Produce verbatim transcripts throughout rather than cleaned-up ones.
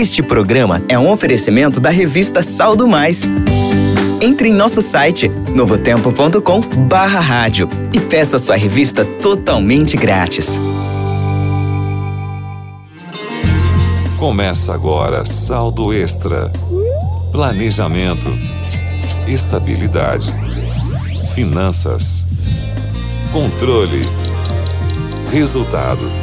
Este programa é um oferecimento da revista Saldo Mais. Entre em nosso site novotempo ponto com barra rádio e peça sua revista totalmente grátis. Começa agora Saldo Extra. Planejamento, estabilidade, finanças, controle, resultado.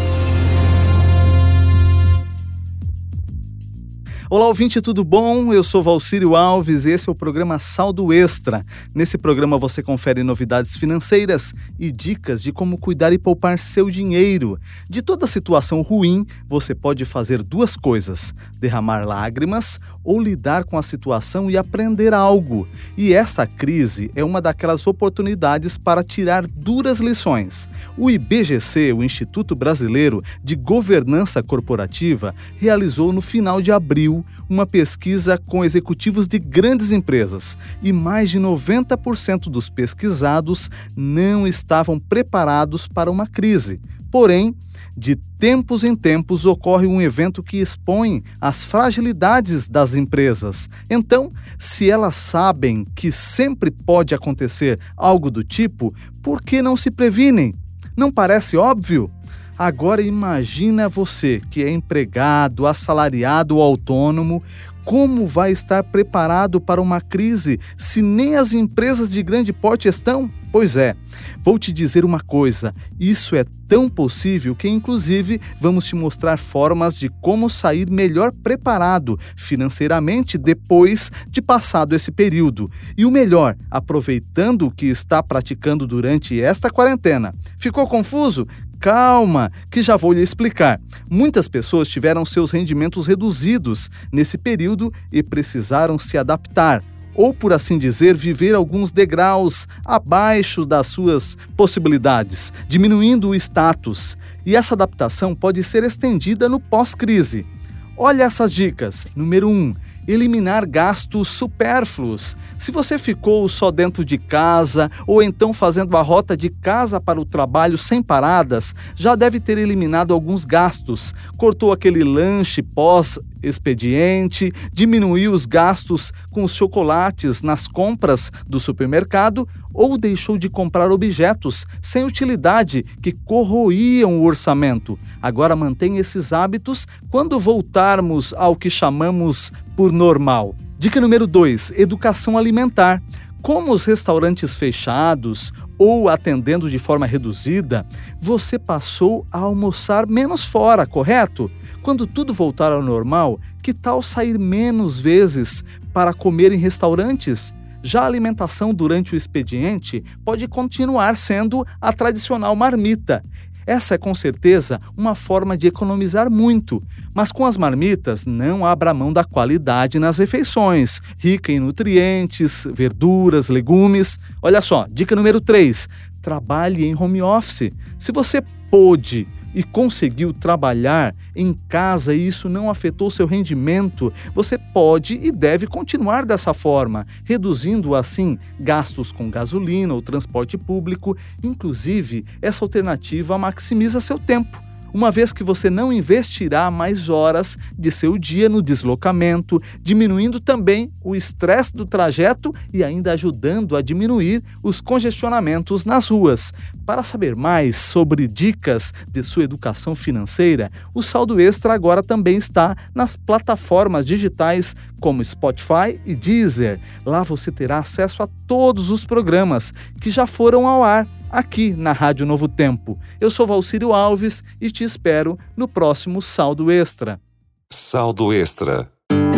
Olá, ouvinte, tudo bom? Eu sou Valcírio Alves e esse é o programa Saldo Extra. Nesse programa você confere novidades financeiras e dicas de como cuidar e poupar seu dinheiro. De toda situação ruim, você pode fazer duas coisas: derramar lágrimas ou lidar com a situação e aprender algo. E esta crise é uma daquelas oportunidades para tirar duras lições. O I B G C, o Instituto Brasileiro de Governança Corporativa, realizou no final de abril uma pesquisa com executivos de grandes empresas e mais de noventa por cento dos pesquisados não estavam preparados para uma crise. Porém, de tempos em tempos ocorre um evento que expõe as fragilidades das empresas. Então, se elas sabem que sempre pode acontecer algo do tipo, por que não se previnem? Não parece óbvio? Agora imagina você que é empregado, assalariado ou autônomo, como vai estar preparado para uma crise se nem as empresas de grande porte estão? Pois é, vou te dizer uma coisa, isso é tão possível que inclusive vamos te mostrar formas de como sair melhor preparado financeiramente depois de passado esse período. E o melhor, aproveitando o que está praticando durante esta quarentena. Ficou confuso? Calma, que já vou lhe explicar. Muitas pessoas tiveram seus rendimentos reduzidos nesse período e precisaram se adaptar, ou, por assim dizer, viver alguns degraus abaixo das suas possibilidades, diminuindo o status. E essa adaptação pode ser estendida no pós-crise. Olha essas dicas. Número um. Eliminar gastos supérfluos. Se você ficou só dentro de casa ou então fazendo a rota de casa para o trabalho sem paradas, já deve ter eliminado alguns gastos. Cortou aquele lanche pós-expediente, diminuiu os gastos com os chocolates nas compras do supermercado ou deixou de comprar objetos sem utilidade que corroíam o orçamento. Agora mantenha esses hábitos quando voltarmos ao que chamamos por normal. Dica número dois, educação alimentar. Como os restaurantes fechados ou atendendo de forma reduzida, você passou a almoçar menos fora, correto? Quando tudo voltar ao normal, que tal sair menos vezes para comer em restaurantes? Já a alimentação durante o expediente pode continuar sendo a tradicional marmita. Essa é com certeza uma forma de economizar muito, mas com as marmitas não abra mão da qualidade nas refeições, rica em nutrientes, verduras, legumes. Olha só, dica número três, trabalhe em home office. Se você pôde e conseguiu trabalhar em casa e isso não afetou seu rendimento, você pode e deve continuar dessa forma, reduzindo assim gastos com gasolina ou transporte público. Inclusive, essa alternativa maximiza seu tempo, uma vez que você não investirá mais horas de seu dia no deslocamento, diminuindo também o estresse do trajeto e ainda ajudando a diminuir os congestionamentos nas ruas. Para saber mais sobre dicas de sua educação financeira, o Saldo Extra agora também está nas plataformas digitais como Spotify e Deezer. Lá você terá acesso a todos os programas que já foram ao ar aqui na Rádio Novo Tempo. Eu sou Valcírio Alves e te espero no próximo Saldo Extra. Saldo Extra.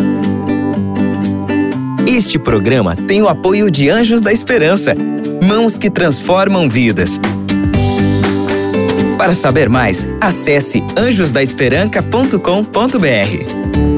Este programa tem o apoio de Anjos da Esperança, mãos que transformam vidas. Para saber mais, acesse anjos da esperança ponto com ponto br.